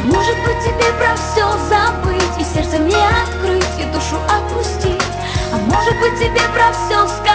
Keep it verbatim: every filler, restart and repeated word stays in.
Может быть, тебе про все забыть, и сердце мне открыть, и душу отпустить. А может быть, тебе про все сказать,